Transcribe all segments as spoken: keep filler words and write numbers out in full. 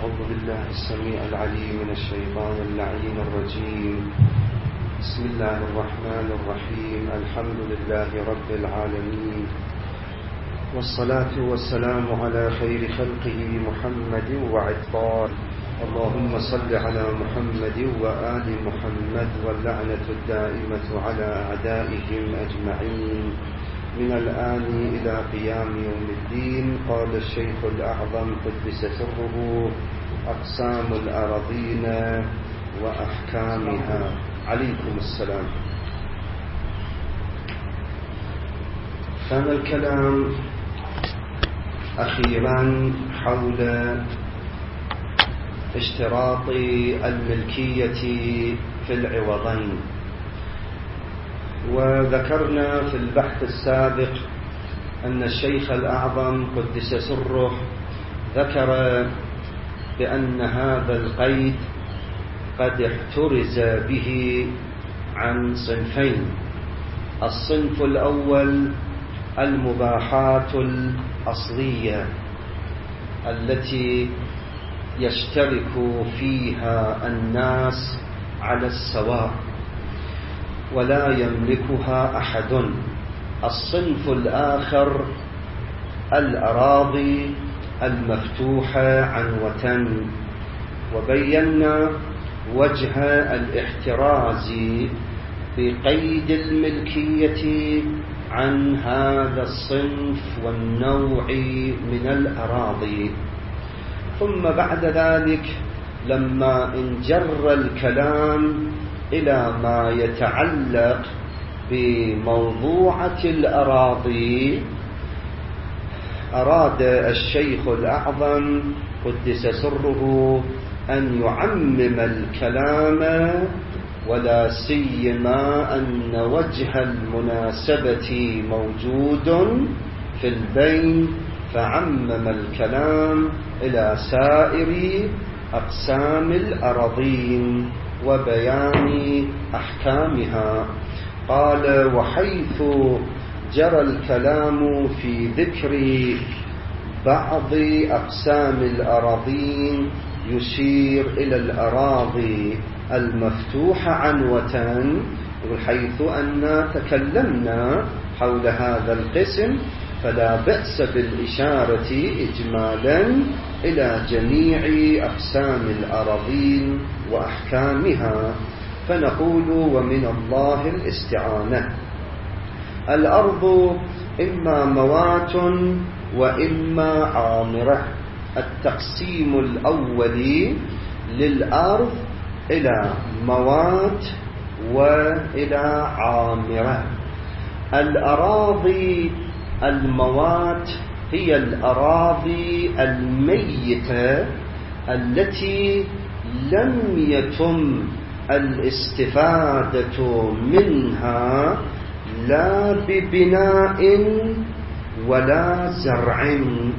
أعوذ بالله السميع العليم من الشيطان اللعين الرجيم. بسم الله الرحمن الرحيم. الحمد لله رب العالمين، والصلاة والسلام على خير خلقه محمد وعطار. اللهم صل على محمد وآل محمد، واللعنة الدائمة على أعدائهم أجمعين من الآن إلى قيام يوم الدين. قال الشيخ الأعظم قدس سره: أقسام الأراضين وأحكامها. عليكم السلام. كان الكلام أخيرا حول اشتراط الملكية في العوضين، وذكرنا في البحث السابق أن الشيخ الأعظم قدس سره ذكر بأن هذا القيد قد احترز به عن صنفين. الصنف الأول المباحات الأصلية التي يشترك فيها الناس على السواء ولا يملكها أحد. الصنف الآخر الأراضي المفتوحة عنوة، وبينا وجه الاحتراز بقيد الملكية عن هذا الصنف والنوع من الأراضي. ثم بعد ذلك لما انجر الكلام إلى ما يتعلق بموضوعة الأراضي، أراد الشيخ الأعظم قدس سره أن يعمم الكلام، ولا سيما أن وجه المناسبة موجود في البين، فعمم الكلام إلى سائر أقسام الأراضين وبيان أحكامها. قال: وحيث جرى الكلام في ذكر بعض أقسام الأراضين يشير إلى الأراضي المفتوحة عنوة، حيث أننا تكلمنا حول هذا القسم، فلا بأس بالإشارة إجمالا إلى جميع أقسام الأراضين وأحكامها. فنقول: ومن الله الاستعانة. الأرض إما موات وإما عامرة. التقسيم الأول للأرض إلى موات وإلى عامرة. الأراضي الموات هي الأراضي الميتة التي لم يتم الاستفادة منها لا ببناء ولا زرع.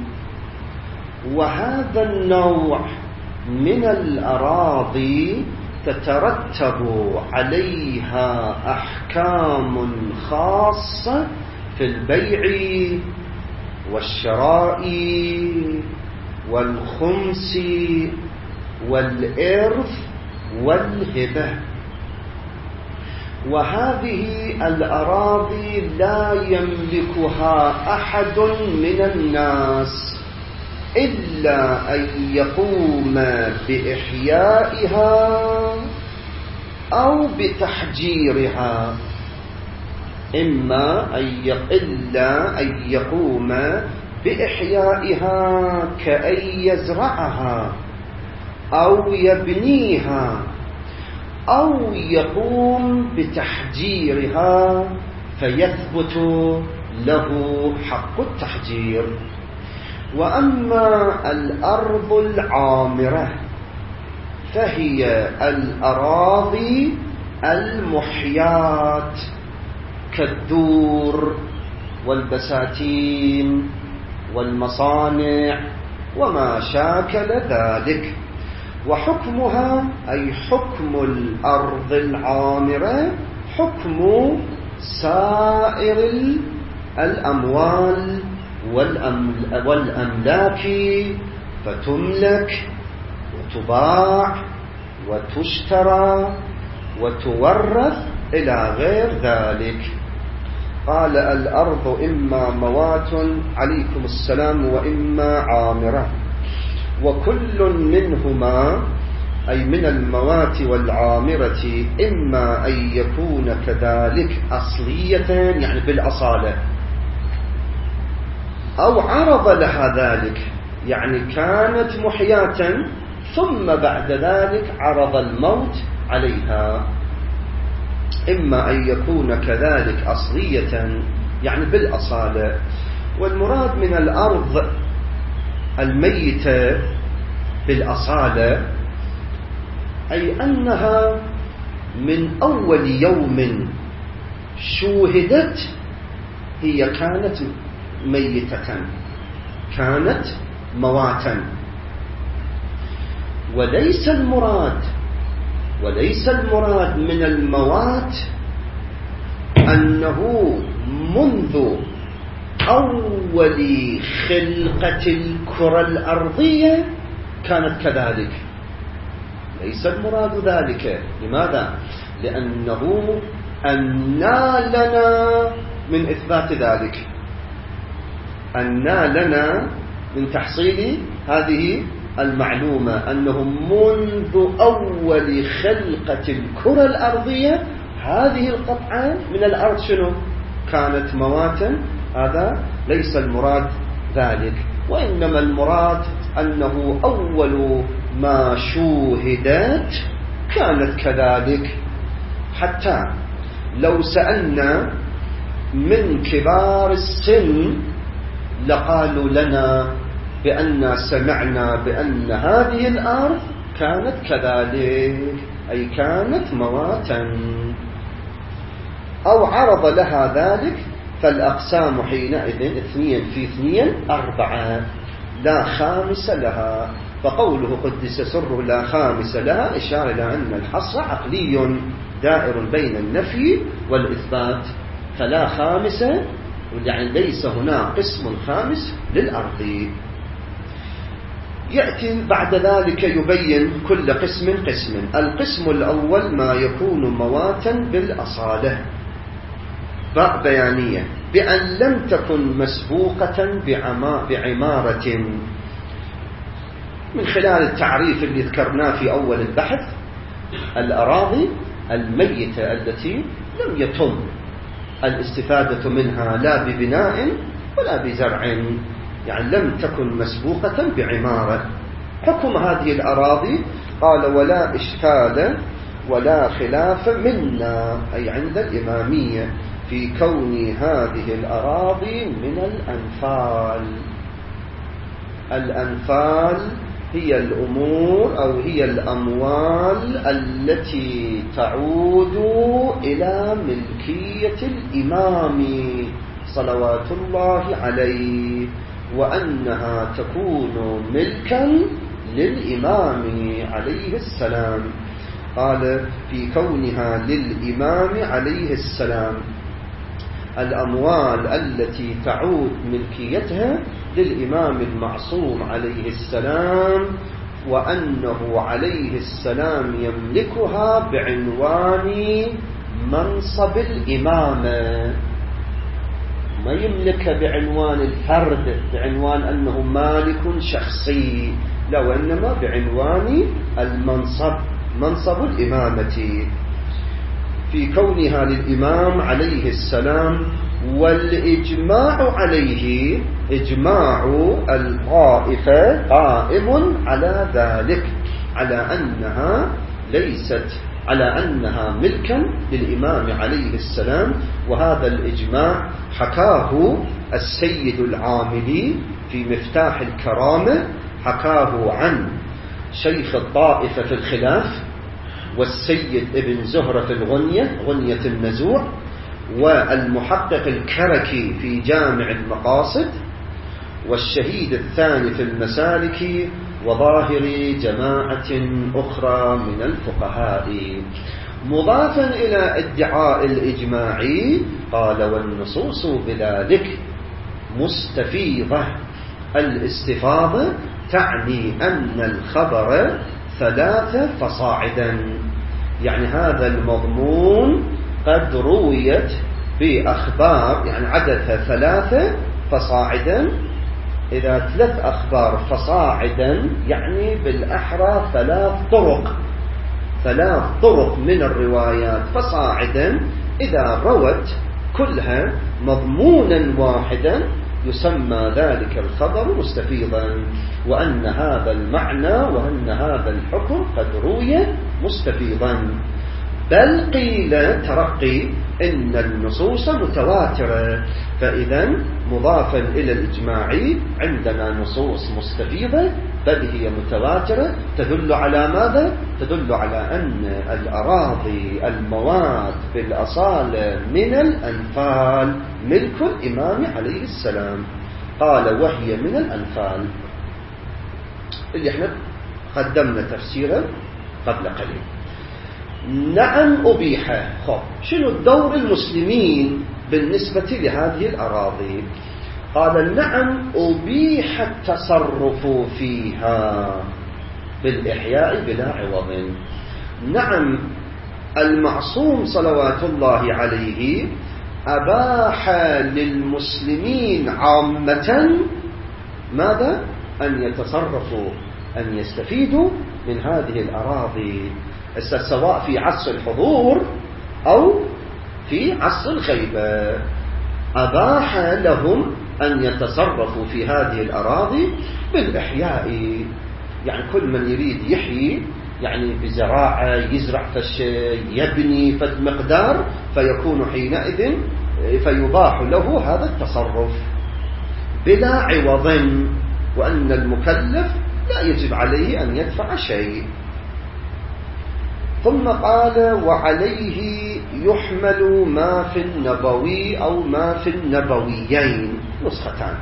وهذا النوع من الأراضي تترتب عليها أحكام خاصة في البيع والشراء والخمس والإرث والهبة. وهذه الأراضي لا يملكها أحد من الناس إلا أن يقوم بإحيائها أو بتحجيرها، إما أن إلا أن يقوم بإحيائها كأن يزرعها أو يبنيها، أو يقوم بتحجيرها فيثبت له حق التحجير. وأما الأرض العامرة فهي الأراضي المحيات كالدور والبساتين والمصانع وما شاكل ذلك. وحكمها أي حكم الأرض العامرة حكم سائر الأموال والأملاك، فتملك وتباع وتشترى وتورث إلى غير ذلك. قال الأرض إما موات عليكم السلام وإما عامرة، وكل منهما أي من الموات والعامرة إما أن يكون كذلك أصلية يعني بالأصالة، أو عرض لها ذلك يعني كانت محياة ثم بعد ذلك عرض الموت عليها. إما أن يكون كذلك أصلية يعني بالأصالة. والمراد من الأرض الميتة بالأصالة أي أنها من أول يوم شوهدت هي كانت ميتة، كانت مواتا. وليس المراد وليس المراد من الموات أنه منذ أول خلقة الكرة الأرضية كانت كذلك، ليس المراد ذلك. لماذا؟ لأنه أنى لنا من إثبات ذلك، أنى لنا من تحصيل هذه المعلومة أنه منذ أول خلقة الكرة الأرضية هذه القطعة من الأرض شنو؟ كانت مواتا. هذا ليس المراد ذلك، وإنما المراد أنه أول ما شوهدت كانت كذلك. حتى لو سألنا من كبار السن لقالوا لنا بأن سمعنا بأن هذه الأرض كانت كذلك، أي كانت مواتا، أو عرض لها ذلك. فالأقسام حينئذ اثنين في اثنين أربعة، لا خامس لها. فقوله قدس سره لا خامس لها إشارة إلى أن الحصر عقلي دائر بين النفي والإثبات، فلا خامسة يعني ليس هنا قسم خامس للأرض. يأتي بعد ذلك يبين كل قسم قسم. القسم الأول ما يكون مواتا بالأصالة، باء بيانية، بأن لم تكن مسبوقة بعمارة، من خلال التعريف اللي ذكرناه في أول البحث. الأراضي الميتة التي لم يتم الاستفادة منها لا ببناء ولا بزرع، يعني لم تكن مسبوقة بعمارة. حكم هذه الأراضي قال ولا إشكال ولا خلاف منا، أي عند الإمامية، في كون هذه الأراضي من الأنفال. الأنفال هي الأمور أو هي الأموال التي تعود إلى ملكية الإمام صلوات الله عليه، وأنها تكون ملكا للإمام عليه السلام. قال في كونها للإمام عليه السلام، الأموال التي تعود ملكيتها للإمام المعصوم عليه السلام، وأنه عليه السلام يملكها بعنوان منصب الإمامة، ما يملك بعنوان الفرد، بعنوان أنه مالك شخصي، لا، وإنما بعنوان المنصب، منصب الإمامة، في كونها للإمام عليه السلام. والإجماع عليه، إجماع الطائفة قائم على ذلك، على أنها ليست، على أنها ملكا للإمام عليه السلام. وهذا الإجماع حكاه السيد العاملي في مفتاح الكرامة، حكاه عن شيخ الطائفة في الخلاف، والسيد ابن زهرة في الغنية، غنية النزوع، والمحقق الكركي في جامع المقاصد، والشهيد الثاني في المسالك، وظاهر جماعة أخرى من الفقهاء. مضافا إلى ادعاء الإجماع قال والنصوص بذلك مستفيضة، الاستفاضة تعني أن الخبر ثلاثة فصاعدا، يعني هذا المضمون قد رويت بأخبار يعني عددها ثلاثة فصاعدا. إذا ثلاث أخبار فصاعدا يعني بالأحرى ثلاث طرق ثلاث طرق من الروايات فصاعدا، إذا روت كلها مضمونا واحدا يسمى ذلك الخبر مستفيضا، وأن هذا المعنى وأن هذا الحكم قد روي مستفيضا. بل قيل ترقي إن النصوص متواترة، فإذا مضافا إلى الإجماع عندنا نصوص مستفيضة بل هي متواترة تدل على ماذا؟ تدل على أن الأراضي المواد بالأصالة من الأنفال ملك الإمام عليه السلام. قال وهي من الأنفال، اللي احنا قدمنا تفسيرا قبل قليل. نعم أبيح. خب شنو الدور المسلمين بالنسبة لهذه الأراضي؟ قال نعم أبيح التصرف فيها بالإحياء بلا عوض. نعم المعصوم صلوات الله عليه أباح للمسلمين عامة ماذا؟ أن يتصرفوا، أن يستفيدوا من هذه الأراضي، سواء في عصر الحضور أو في عصر الغيبة. أباح لهم أن يتصرفوا في هذه الأراضي بالإحياء، يعني كل من يريد يحيي يعني بزراعة يزرع فالشيء يبني فد مقدار فيكون حينئذ فيباح له هذا التصرف بلا عوض، وأن المكلف لا يجب عليه أن يدفع شيء. ثم قال وعليه يحمل ما في النبوي أو ما في النبويين نسختان.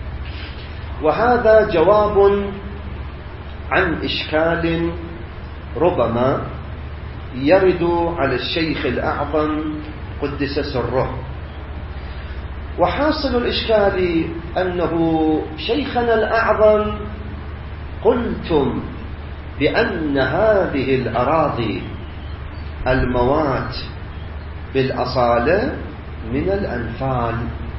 وهذا جواب عن إشكال ربما يرد على الشيخ الأعظم قدس سره. وحاصل الإشكال أنه شيخنا الأعظم قلتم بأن هذه الأراضي الموات بالأصالة من الأنفال،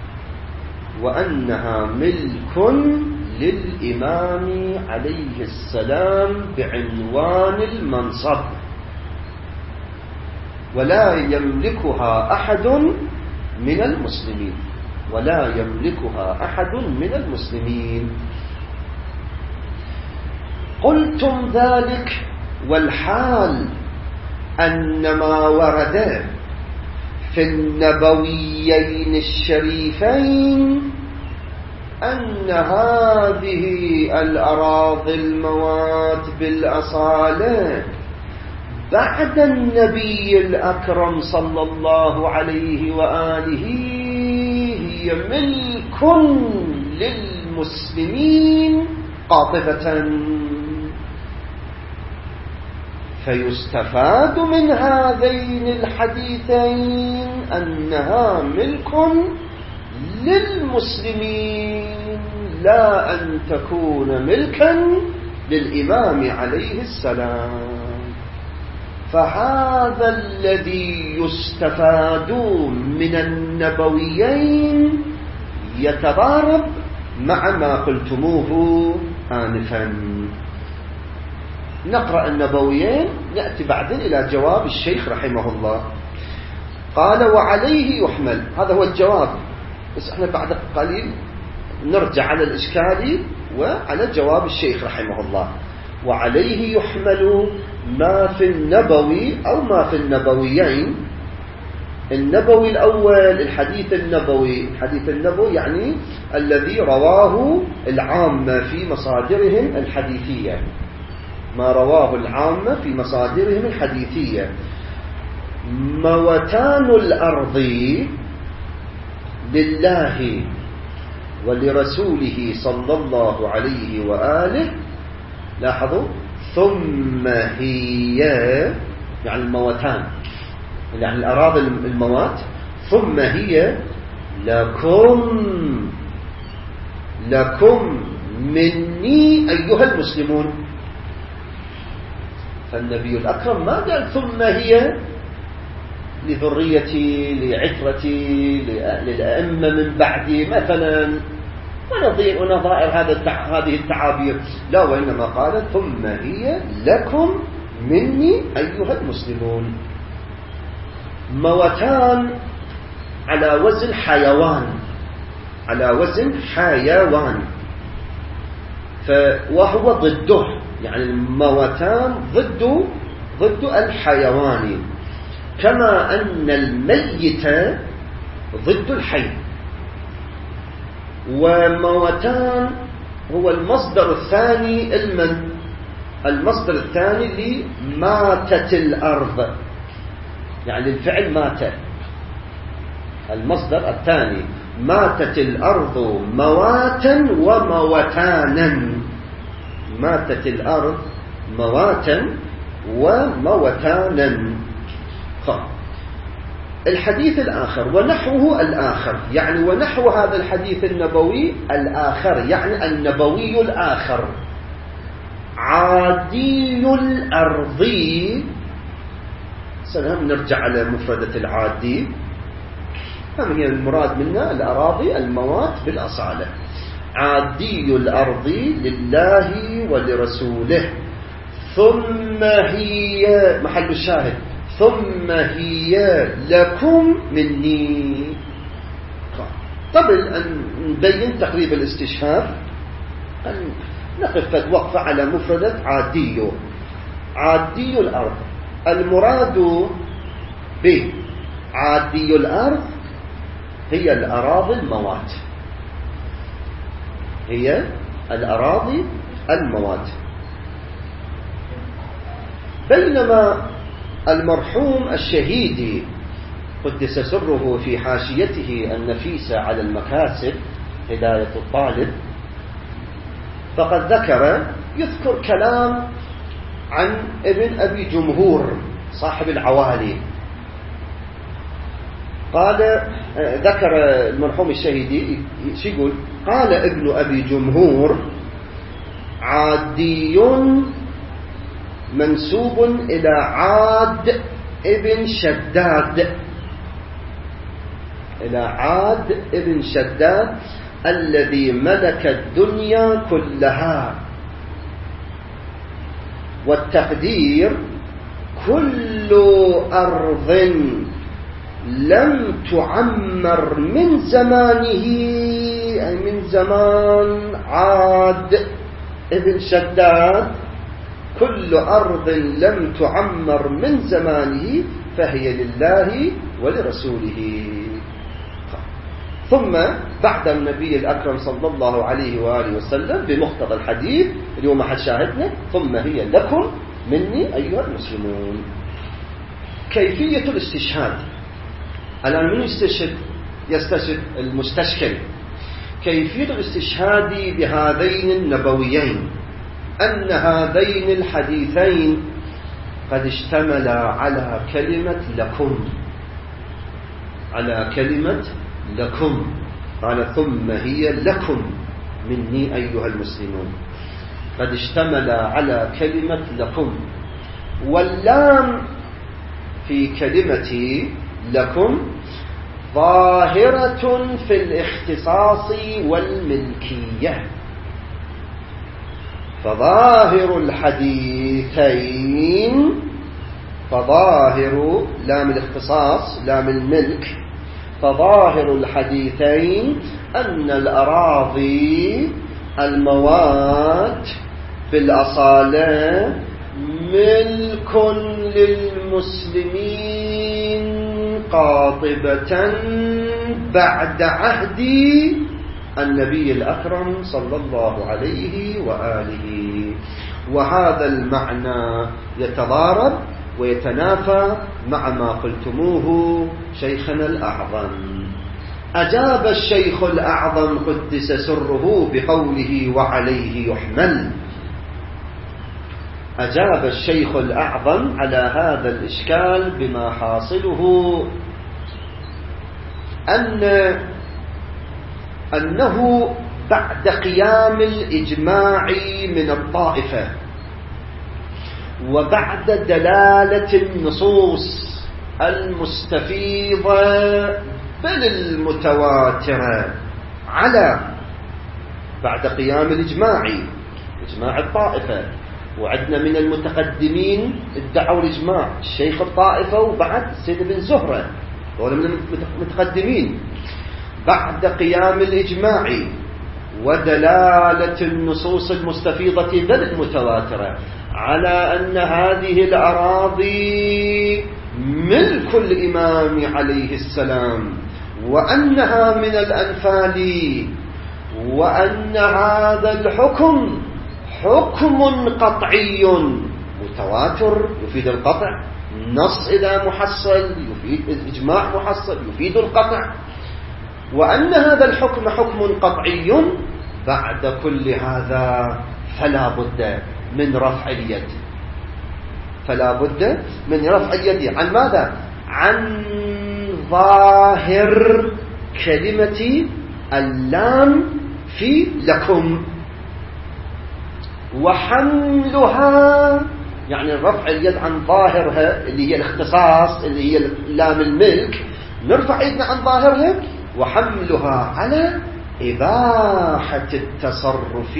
وأنها ملك للإمام عليه السلام بعنوان المنصب، ولا يملكها أحد من المسلمين ولا يملكها أحد من المسلمين. قلتم ذلك والحال أن ما ورد في النبويين الشريفين أن هذه الأراضي الموات بالأصالة بعد النبي الأكرم صلى الله عليه وآله هي ملك للمسلمين قاطبة، فيستفاد من هذين الحديثين أنها ملك للمسلمين لا أن تكون ملكا للإمام عليه السلام. فهذا الذي يستفاد من النبويين يتضارب مع ما قلتموه آنفا. نقرأ النبويين نأتي بعدين إلى جواب الشيخ رحمه الله. قال وعليه يحمل، هذا هو الجواب، بس احنا بعد قليل نرجع على الإشكال وعلى جواب الشيخ رحمه الله. وعليه يحمل ما في النبوي أو ما في النبويين. النبوي الأول الحديث النبوي، الحديث النبوي يعني الذي رواه العامة في مصادرهم الحديثية، ما رواه العامة في مصادرهم الحديثية. موتان الأرض لله ولرسوله صلى الله عليه وآله، لاحظوا، ثم هي يعني الموتان يعني الأراضي الموات، ثم هي لكم لكم مني أيها المسلمون. فالنبي الأكرم ما قال ثم هي لذريتي لعترتي للأئمة من بعدي مثلا ونظير ونظائر هذا هذه التعابير، لا، وإنما قال ثم هي لكم مني أيها المسلمون. موتان على وزن حيوان، على وزن حيوان، وهو ضده، يعني الموتان ضد ضد الحيوان، كما أن الميت ضد الحي. وموتان هو المصدر الثاني المن المصدر الثاني لماتت الأرض، يعني الفعل مات، المصدر الثاني ماتت الأرض مواتا وموتانا، ماتت الأرض مواتا وموتانا. الحديث الآخر ونحوه الآخر، يعني ونحو هذا الحديث النبوي الآخر، يعني النبوي الآخر. عادي الأرضي، سلام نرجع على مفردة العادي، هم هي المراد منها الأراضي الموات بالأصالة. عادي الأرض لله ولرسوله، ثم هي محل الشاهد ثم هي لكم مني. قبل أن نبين تقريب الاستشهاد نقف وقفة على مفردة عادي. عادي الأرض، المراد بعادي الأرض هي الأراضي الموات، هي الأراضي الموات. بينما المرحوم الشهيدي قدس سره في حاشيته النفيسة على المكاسب هداية الطالب، فقد ذكر يذكر كلام عن ابن أبي جمهور صاحب العوالي. قال ذكر المرحوم الشهيدي يقول قال ابن أبي جمهور عادي منسوب إلى عاد ابن شداد، إلى عاد ابن شداد الذي ملك الدنيا كلها. والتقدير كل أرض لم تعمر من زمانه، أي من زمان عاد ابن شداد، كل أرض لم تعمر من زمانه فهي لله ولرسوله. ثم بعد النبي الأكرم صلى الله عليه وآله وسلم بمقتضى الحديث اليوم حد شاهدنا ثم هي لكم مني أيها المسلمون. كيفية الاستشهاد. الآن من يستشهد؟ يستشهد المستشكل. كيفية الاستشهاد بهذين النبويين أن هذين الحديثين قد اشتملا على كلمة لكم، على كلمة لكم. قال ثم هي لكم مني أيها المسلمون، قد اشتملا على كلمة لكم. واللام في كلمة لكم ظاهرة في الاختصاص والملكية، فظاهر الحديثين، فظاهر لام الاختصاص لام الملك، فظاهر الحديثين أن الأراضي الموات بالأصالة ملك للمسلمين قاطبة بعد عهد النبي الأكرم صلى الله عليه وآله. وهذا المعنى يتضارب ويتنافى مع ما قلتموه شيخنا الأعظم. أجاب الشيخ الأعظم قدس سره بقوله وعليه يحمل. أجاب الشيخ الأعظم على هذا الإشكال بما حاصله أن أنه بعد قيام الإجماع من الطائفة وبعد دلالة النصوص المستفيضة بل المتواترة على بعد قيام الإجماع إجماع الطائفة، وعدنا من المتقدمين ادعوا الإجماع الشيخ الطائفة وبعد سيد بن زهرة، وهذا من المتقدمين. بعد قيام الإجماع ودلالة النصوص المستفيضة بل المتواترة على أن هذه الأراضي ملك الإمام عليه السلام، وأنها من الأنفال، وأن هذا الحكم حكم قطعي متواتر يفيد القطع، نص إذا محصل يفيد الإجماع محصل يفيد القطع، وأن هذا الحكم حكم قطعي. بعد كل هذا فلا بد من رفع اليد، فلا بد من رفع اليد عن ماذا؟ عن ظاهر كلمة اللام في لكم، وحملها يعني رفع اليد عن ظاهرها اللي هي الاختصاص اللي هي لام الملك، نرفع يدنا عن ظاهرها وحملها على إباحة التصرف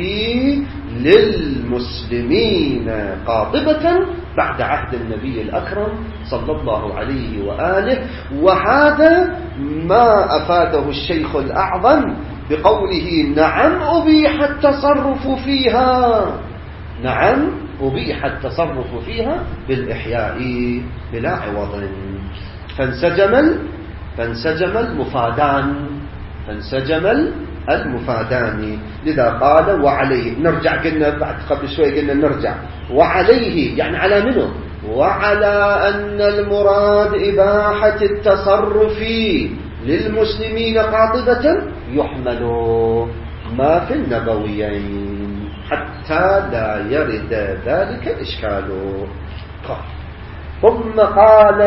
للمسلمين قاطبة بعد عهد النبي الأكرم صلى الله عليه وآله. وهذا ما أفاده الشيخ الأعظم بقوله نعم أبيح التصرف فيها، نعم أبيح التصرف فيها بالإحياء بلا عوض. فانسجم فانسجم المفادان فانسجم المفادان لذا قال وعليه. نرجع قلنا بعد قبل شوي قلنا نرجع وعليه يعني على منه؟ وعلى أن المراد إباحة التصرف للمسلمين قاطبة يحمل ما في النبويين حتى لا يرد ذلك الإشكال. ثم قال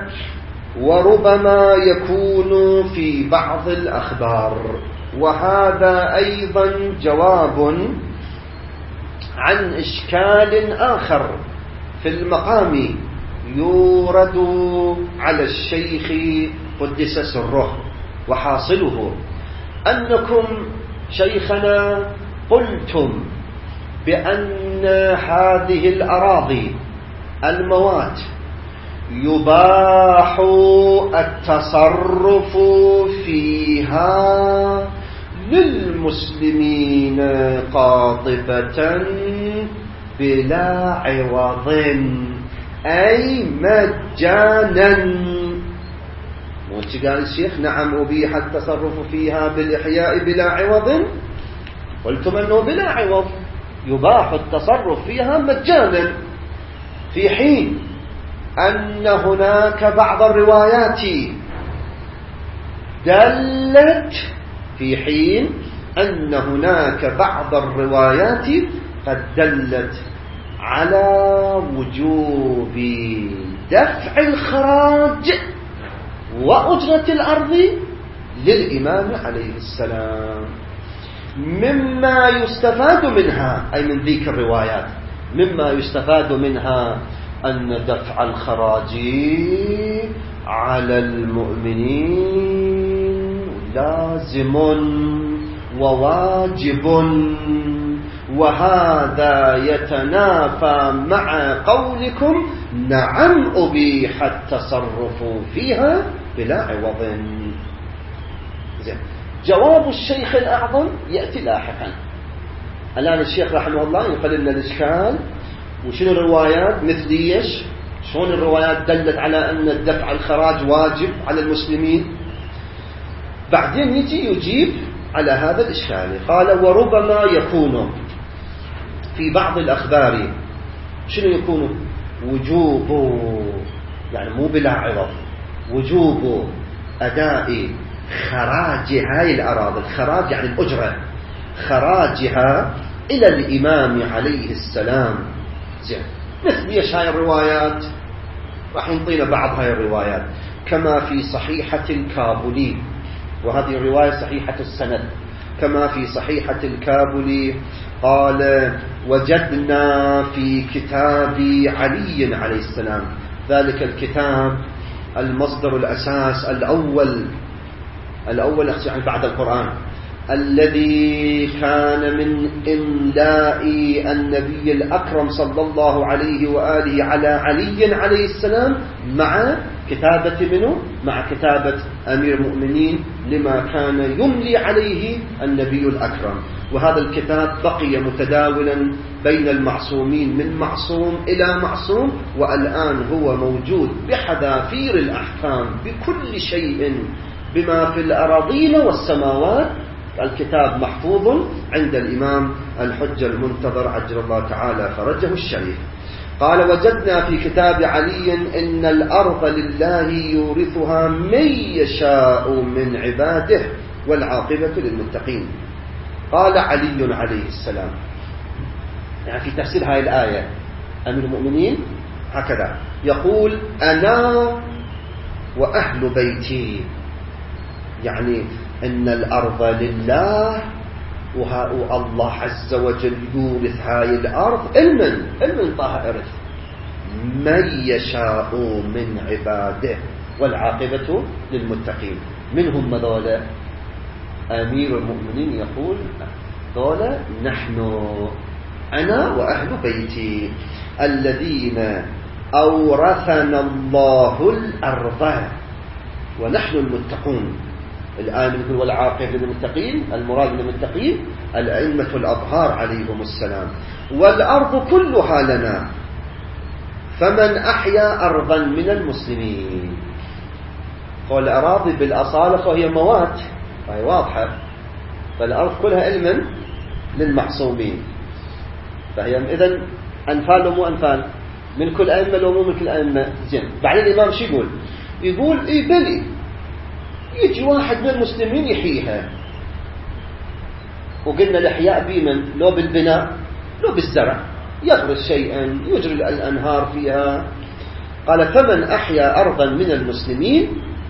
وربما يكون في بعض الأخبار، وهذا أيضا جواب عن إشكال آخر في المقام يورد على الشيخ قدس سره. وحاصله أنكم شيخنا قلتم بأن هذه الأراضي الموات يباح التصرف فيها للمسلمين قاطبة بلا عوض أي مجانا. وانت قال الشيخ نعم أبيح التصرف فيها بالإحياء بلا عوض، قلتم أنه بلا عوض يباح التصرف فيها مجانا، في حين أن هناك بعض الروايات دلت في حين أن هناك بعض الروايات قد دلت على وجوب دفع الخراج وأجرة الأرض للإمام عليه السلام. مما يستفاد منها أي من ذيك الروايات مما يستفاد منها أن دفع الخراج على المؤمنين لازم وواجب، وهذا يتنافى مع قولكم نعم أبيح التصرف فيها بلا عوض. جواب الشيخ الأعظم يأتي لاحقا. الآن الشيخ رحمه الله ينقل لنا الإشكال وشنو الروايات مثل ايش، شلون الروايات دلت على أن الدفع الخراج واجب على المسلمين، بعدين يجي يجيب على هذا الإشكال. قال وربما يكون في بعض الأخبار، شنو يكون؟ وجوب يعني مو بلا عوض، وجوب أداء خراج هاي الأراضي، الخراج يعني الأجرة، خراجها إلى الإمام عليه السلام. زين مثل ايش هاي الروايات؟ راح ينطينا بعض هاي الروايات كما في صحيحة الكابولي، وهذه الرواية صحيحة السند، كما في صحيحة الكابولي قال: وجدنا في كتاب علي عليه السلام، ذلك الكتاب المصدر الأساس الأول الأول يعني بعد القرآن، الذي كان من إملاء النبي الأكرم صلى الله عليه وآله على علي عليه السلام، مع كتابة منه مع كتابة أمير المؤمنين لما كان يملي عليه النبي الأكرم. وهذا الكتاب بقي متداولا بين المعصومين من معصوم إلى معصوم، والآن هو موجود بحذافير الأحكام بكل شيء بما في الأراضين والسماوات. الكتاب محفوظ عند الإمام الحجة المنتظر عجل الله تعالى فرجه الشريف. قال: وجدنا في كتاب علي إن الأرض لله يورثها من يشاء من عباده والعاقبة للمتقين. قال علي عليه السلام، يعني في تفسير هذه الآية أمير المؤمنين هكذا يقول: أنا وأهل بيتي، يعني إن الأرض لله، والله عز وجل يورث هاي الأرض المن المن طه إرث من يشاء من عباده والعاقبة للمتقين. منهم ذولا؟ أمير المؤمنين يقول: ذولا نحن، أنا وأهل بيتي الذين أورثنا الله الأرض ونحن المتقون. الآن نقول والعاقبة للمتقين، المراد للمتقين الأئمة الأطهار عليهم السلام. والأرض كلها لنا، فمن أحيا أرضا من المسلمين. قال الأراضي بالأصالة فهي موات، فهي واضحة، فالأرض كلها علما للمعصومين، فهي إذن أنفال ومو أنفال من كل أئمة لو مو من كل أئمة. زين، بعدين الإمام شو يقول؟ يقول إيه بلي يجي واحد من المسلمين يحييها. وقلنا الإحياء بمن؟ لو بالبناء لو بالزرع، يغرس شيئا يجري الأنهار فيها. قال: فمن أحيا أرضا من المسلمين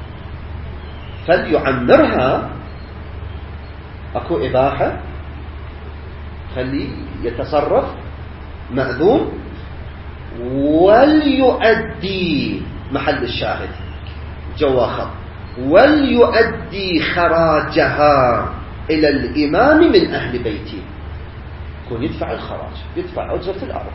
فليعمرها. أكو إباحة، خليه يتصرف مأذون، وليؤدي محل الشاهد جواخر، وليؤدي خراجها إلى الإمام من أهل بيتي. يكون يدفع الخراج، يدفع أجرة الأرض،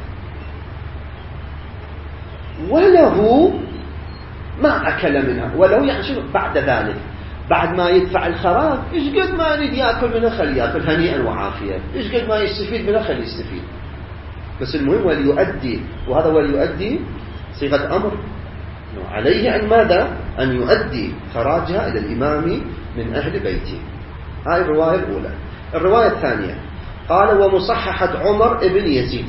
وله ما أكل منها، ولو يعني شنو بعد ذلك، بعد ما يدفع الخراج إيش قد ما يريد يأكل منها خلي يأكل هنيئا وعافية، إيش قد ما يستفيد منها خلي يستفيد. بس المهم وليؤدي، وهذا وليؤدي صيغة أمر عليه أن ماذا؟ أن يؤدي خراجها إلى الإمام من أهل بيته. هذه الرواية الأولى. الرواية الثانية قال: ومصححة عمر ابن يزيد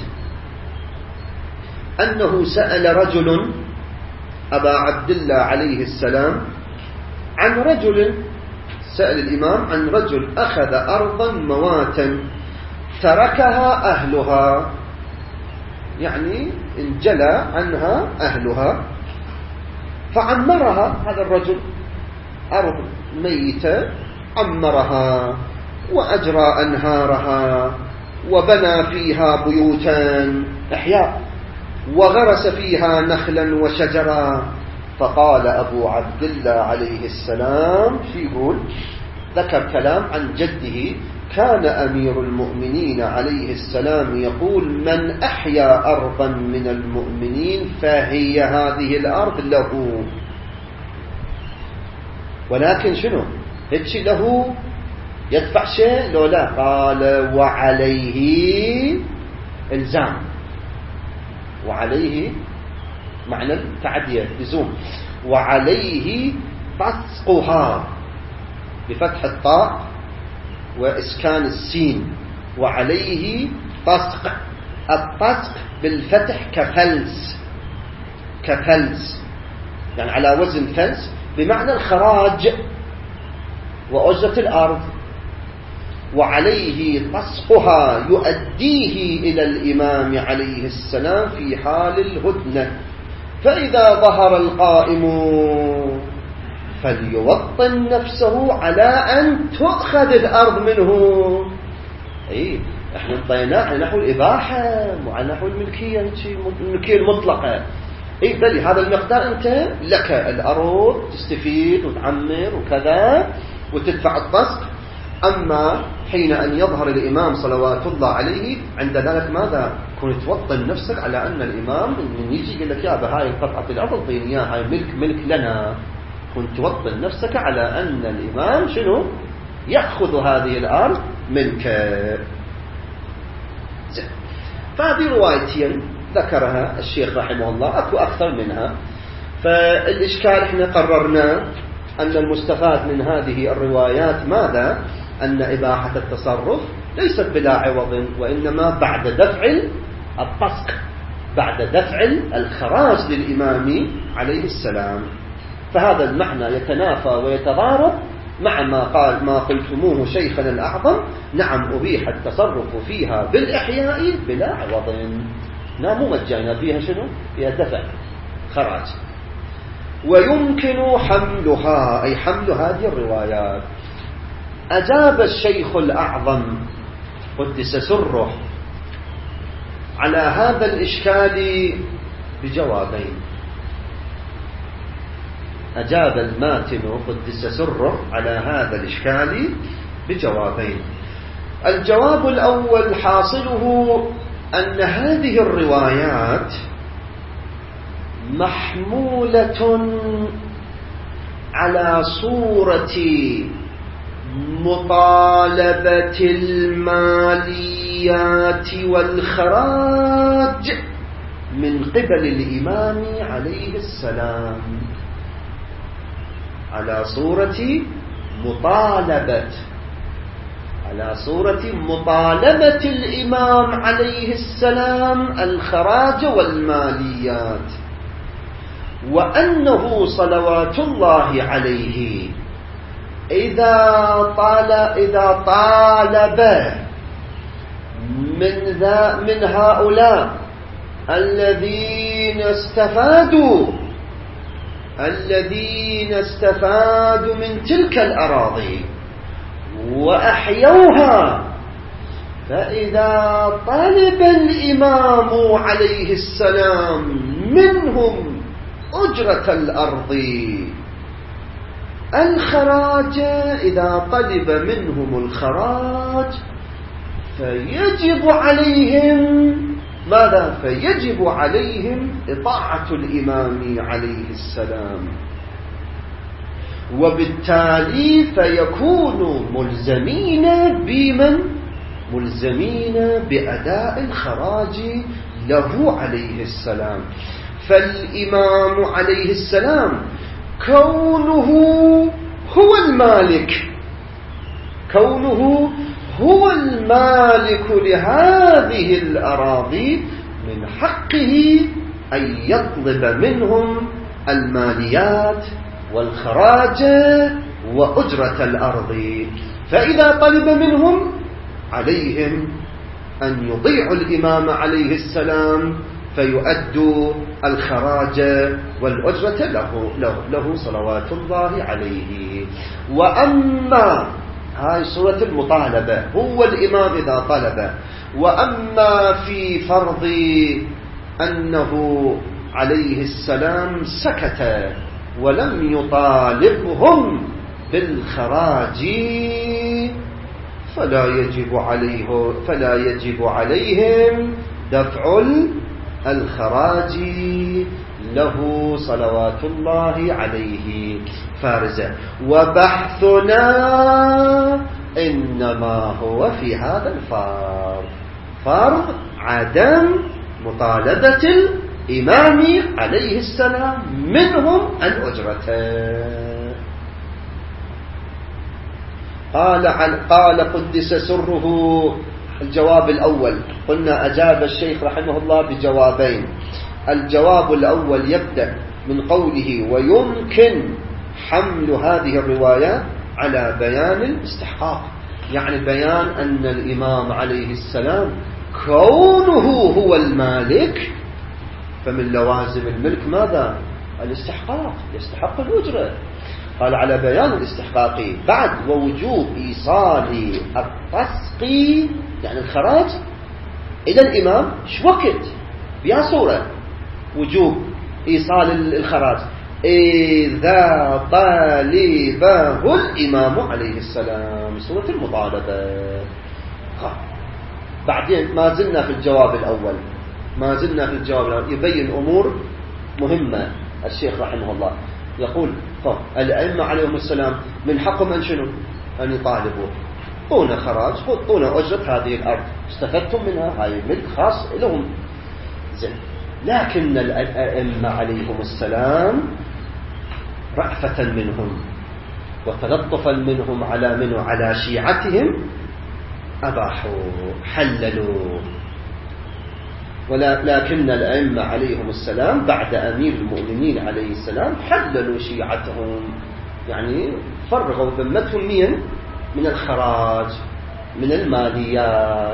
أنه سأل رجل أبا عبد الله عليه السلام عن رجل، سأل الإمام عن رجل أخذ أرضا مواتا تركها أهلها، يعني انجلى عنها أهلها، فعمرها هذا الرجل، أرض ميتة عمرها وأجرى أنهارها وبنى فيها بيوتا إحياء وغرس فيها نخلا وشجرا. فقال أبو عبد الله عليه السلام في يقول، ذكر كلام عن جده، كان أمير المؤمنين عليه السلام يقول: من أحيا أرضا من المؤمنين فهي هذه الأرض له. ولكن شنو هيك له يدفع شيء لو لا؟ قال: وعليه إلزام، وعليه معنى التعدية لزوم، وعليه طسقها بفتح الطاء وإسكان السين، وعليه طسق. الطسق بالفتح كفلس، كفلس يعني على وزن فلس، بمعنى الخراج وأجرة الأرض. وعليه طسقها يؤديه إلى الإمام عليه السلام في حال الهدنة، فإذا ظهر القائم فليوطن نفسه على أن تؤخذ الأرض منه. أي إحنا انطيناه على نحو الإباحة وعلى نحو الملكية، الملكية المطلقة. أي بلي هذا المقدار أنت لك الأرض تستفيد وتعمر وكذا وتدفع الطسق. أما حين أن يظهر الإمام صلوات الله عليه، عند ذلك ماذا؟ كنت توطن نفسك على أن الإمام من يجي يقول لك يا بهاي قطعة الأرض طيني إياها، هاي ملك ملك لنا. كنت توطن نفسك على أن الإمام شنو؟ يأخذ هذه الأرض منك. زين. فهذه روايتين ذكرها الشيخ رحمه الله، أكو أكثر منها. فالإشكال إحنا قررنا أن المستفاد من هذه الروايات ماذا؟ أن إباحة التصرف ليست بلا عوض، وإنما بعد دفع الطسق، بعد دفع الخراج للإمام عليه السلام. فهذا المعنى يتنافى ويتضارب مع ما قال ما قلتموه شيخنا الأعظم: نعم أبيح التصرف فيها بالإحياء بلا عوض. نعم مجانا فيها شنو؟ فيها دفع خراج. ويمكن حملها، أي حمل هذه الروايات. أجاب الشيخ الأعظم قدس سره على هذا الإشكال بجوابين. أجاب الماتن قدس سره على هذا الإشكال بجوابين. الجواب الأول حاصله أن هذه الروايات محمولة على صورة مطالبة الماليات والخراج من قبل الإمام عليه السلام، على صورة مطالبة على صورة مطالبة الإمام عليه السلام الخراج والماليات، وأنه صلوات الله عليه إذا طال إذا طالب من ذا من هؤلاء الذين استفادوا الذين استفادوا من تلك الأراضي وأحيوها، فإذا طلب الإمام عليه السلام منهم أجرة الأرض الخراج، إذا طلب منهم الخراج فيجب عليهم ماذا؟ فيجب عليهم إطاعة الإمام عليه السلام، وبالتالي فيكونوا ملزمين بمن؟ ملزمين بأداء الخراج له عليه السلام. فالإمام عليه السلام كونه هو المالك كونه هو المالك لهذه الأراضي، من حقه أن يطلب منهم الماليات والخراج وأجرة الأرض. فإذا طلب منهم عليهم أن يطيعوا الإمام عليه السلام فيؤدوا الخراج والأجرة له, له, له صلوات الله عليه. وأما هاي صورة المطالبة، هو الإمام إذا طلب. وأما في فرض أنه عليه السلام سكت ولم يطالبهم بالخراج فلا يجب عليه فلا يجب عليهم دفع الخراج له صلوات الله عليه. فارزة. وبحثنا إنما هو في هذا الفرض، فرض عدم مطالبة الإمام عليه السلام منهم الأجرة. قال قال قدس سره الجواب الأول. قلنا أجاب الشيخ رحمه الله بجوابين. الجواب الأول يبدأ من قوله: ويمكن حمل هذه الرواية على بيان الاستحقاق، يعني بيان أن الإمام عليه السلام كونه هو المالك، فمن لوازم الملك ماذا؟ الاستحقاق، يستحق الأجرة. قال على بيان الاستحقاق بعد ووجوب إيصال الطسق يعني الخراج إلى الإمام شو وقت بها صورة وجوب إيصال الخراج إذا طالبه الإمام عليه السلام صورة المطالبة. بعدين ما زلنا في الجواب الأول ما زلنا في الجواب الأول يبين أمور مهمة. الشيخ رحمه الله يقول الأئمة عليهم السلام من حقهم أن شنو أن يطالبوا طونا خراج طونا أجرة هذه الأرض استفدتم منها هاي ملك خاص لهم زين. لكن الأئمة عليهم السلام رأفة منهم وتلطفا منهم على منه على شيعتهم أباحوا حللوا. ولكن الأئمة عليهم السلام بعد أمير المؤمنين عليه السلام حللوا شيعتهم يعني فرغوا ذمتهم من من الخراج من الماليات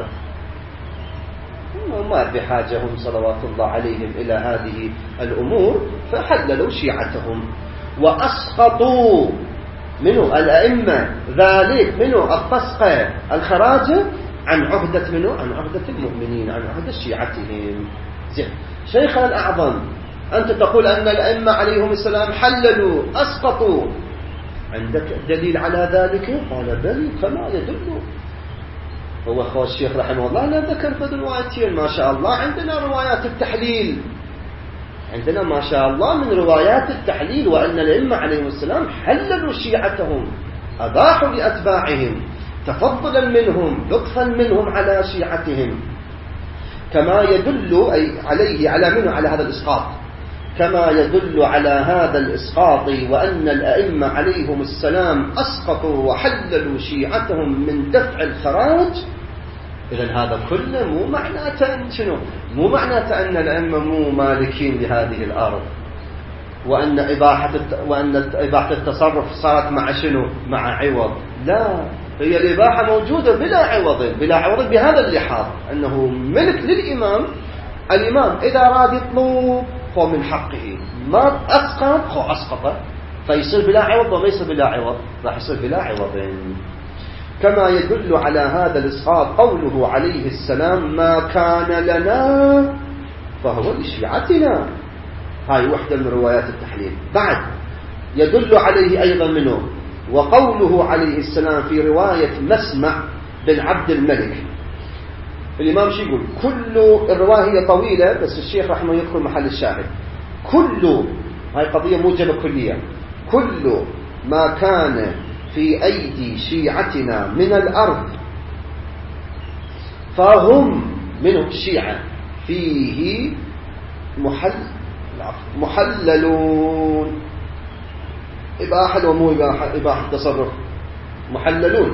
ما بحاجهم صلوات الله عليهم إلى هذه الأمور فحللوا شيعتهم وأسقطوا منه الأئمة ذلك منه الطسق الخراج عن عهدة منه عن عهدة المؤمنين عن عهدة شيعتهم. زين شيخنا الأعظم أنت تقول أن الأئمة عليهم السلام حللوا أسقطوا عندك دليل على ذلك؟ قال بل كما يدل. هو أخوة الشيخ رحمه الله لا ذكر في روايتين ما شاء الله عندنا روايات التحليل عندنا ما شاء الله من روايات التحليل وأن الأئمة عليهم السلام حللوا شيعتهم أباحوا لأتباعهم تفضلا منهم لطفا منهم على شيعتهم كما يدل أي عليه على منه على هذا الإسقاط كما يدل على هذا الإسقاط وأن الأئمة عليهم السلام أسقطوا وحللوا شيعتهم من دفع الخراج. إذن هذا كله مو معناته شنو مو معناته أن الأئمة مو مالكين لهذه الأرض وأن إباحة وأن إباحة التصرف صارت مع شنو مع عوض. لا هي الإباحة موجودة بلا عوض بلا عوض بهذا اللحاظ أنه ملك للإمام. الإمام إذا راد يطلب هو من حقه ما أسقط هو أسقطه فيصير بلا عوض وما يصير بلا عوض راح يصير بلا عوض. كما يدل على هذا الإسقاط قوله عليه السلام ما كان لنا فهو لشيعتنا. هاي وحدة من روايات التحليل. بعد يدل عليه أيضا منه وقوله عليه السلام في رواية مسمع بن عبد الملك الإمام شو يقول كل الرواية هي طويلة بس الشيخ رحمه يدخل محل الشاهد كل هاي قضية موجبة كلية كل ما كان في أيدي شيعتنا من الأرض فهم منهم الشيعة فيه محل محللون إباحة ومو إباحة إباحة تصرف محللون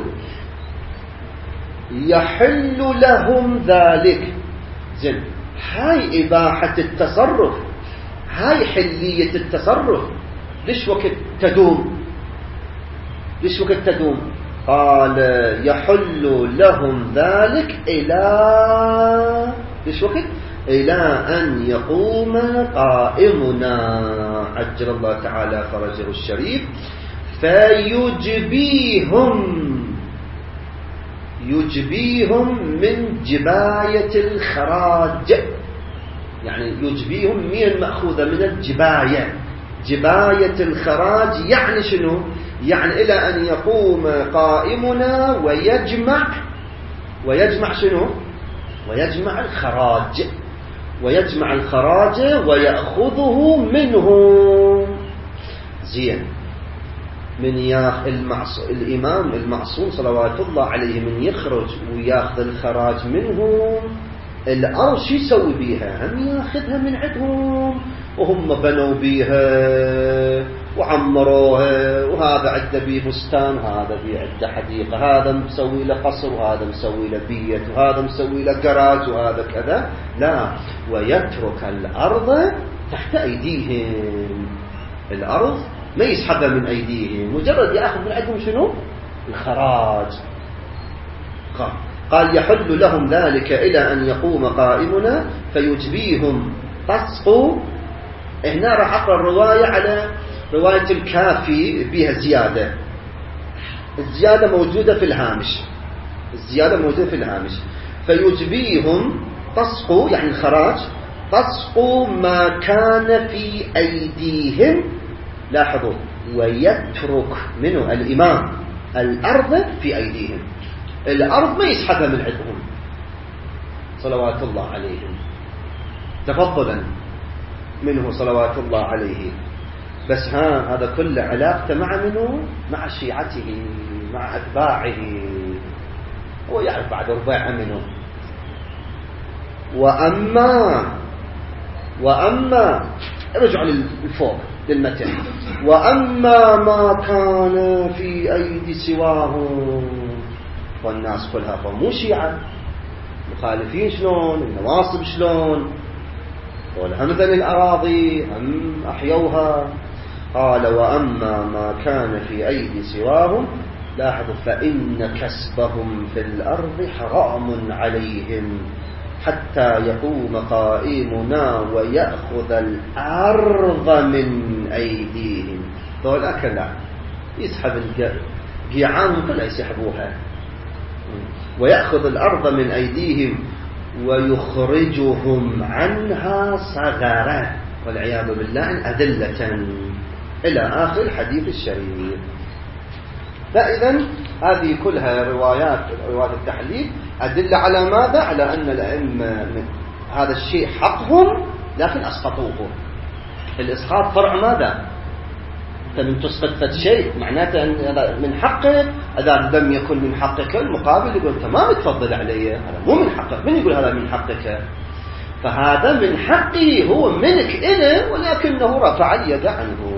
يحل لهم ذلك. زين هاي إباحة التصرف هاي حلية التصرف ليش وقت تدوم ليش وقت تدوم قال يحل لهم ذلك إلى ليش وقت إلى أن يقوم قائمنا عجل الله تعالى فرجه الشريف فيجبيهم يجبيهم من جباية الخراج يعني يجبيهم من المأخوذة من الجباية جباية الخراج يعني شنو يعني إلى أن يقوم قائمنا ويجمع ويجمع شنو ويجمع الخراج ويجمع الخراج ويأخذه منهم. زين من ياخ المعص... الإمام المعصوم صلوات الله عليه من يخرج وياخذ الخراج منهم الأرض شو يسوي بيها هم ياخذها من عندهم وهم بنوا بيها وعمروها وهذا عنده بيه بستان هذا بيه عنده حديقة هذا مسوي له قصر وهذا مسوي له بيت وهذا مسوي له جراج وهذا كذا. لا ويترك الأرض تحت أيديهم الأرض ما يسحبها من أيديهم مجرد يأخذ من عندهم شنو الخراج. قال يحل لهم ذلك إلى أن يقوم قائمنا فيجبيهم طسق. هنا راح أقرأ الرواية على رواية الكافي بها زيادة، الزيادة موجودة في الهامش، الزيادة موجودة في الهامش، فيجبيهم تصقوا يعني الخراج، تصقوا ما كان في أيديهم، لاحظوا، ويترك منه الإمام الأرض في أيديهم، الأرض ما يسحبها من عندهم صلوات الله عليهم تفضلا منه صلوات الله عليه. بس ها هذا كله علاقته مع منه، مع شيعته، مع أتباعه، هو يعرف بعد رباع منه. وأما وأما رجع للفوق للمتن، وأما ما كان في أيدي سواهم، والناس كلها فمو شيعة، مخالفين شلون، النواصب شلون، هم ذن الأراضي هم أحيوها. قال وأما ما كان في أيدي سواهم، لاحظوا، فإن كسبهم في الأرض حرام عليهم حتى يقوم قائمنا ويأخذ الأرض من أيديهم. ذولا كلا يسحب القيعان كلها يسحبوها، ويأخذ الأرض من أيديهم ويخرجهم عنها صغارا والعياذ بالله أذلة، إلى آخر الحديث الشريف. فإذا هذه كلها روايات روايات التحليل أدل على ماذا؟ على أن الأئمة هذا الشيء حقهم لكن أسقطوه. الإسقاط فرع ماذا؟ أنت من تسقط شيء معناته أن هذا من حقك، إذا لم يكن من حقك المقابل يقول أنت ما بتفضل علي، هذا مو من حقك. من يقول هذا من حقك؟ فهذا من حقه، هو ملك إله ولكنه رفع اليد عنه.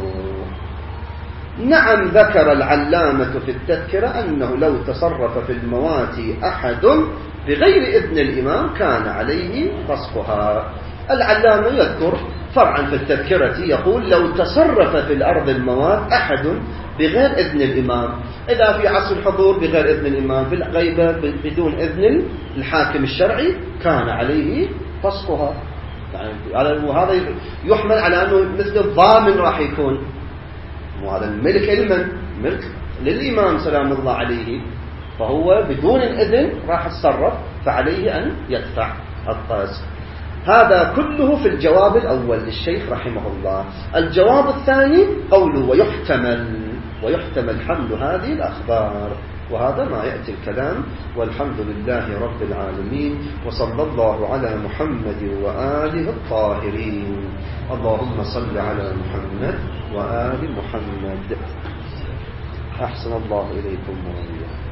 نعم ذكر العلامة في التذكرة أنه لو تصرف في المواتي أحد بغير إذن الإمام كان عليه فسخها. العلامة يذكر فرعا في التذكرة يقول لو تصرف في الأرض الموات أحد بغير إذن الإمام، إذا في عصر الحضور بغير إذن الإمام، في الغيبة بدون إذن الحاكم الشرعي كان عليه فسخها. يعني وهذا يحمل على أنه مثل الضامن راح يكون، وهذا الملك علما ملك للإمام سلام الله عليه، فهو بدون الإذن راح يتصرف، فعليه أن يدفع القسط. هذا كله في الجواب الأول للشيخ رحمه الله. الجواب الثاني قوله ويحتمل ويحتمل حمل هذه الأخبار، وهذا ما يأتي الكلام. والحمد لله رب العالمين، وصلى الله على محمد وآله الطاهرين. اللهم صل على محمد وآل محمد. أحسن الله إليكم وإياكم.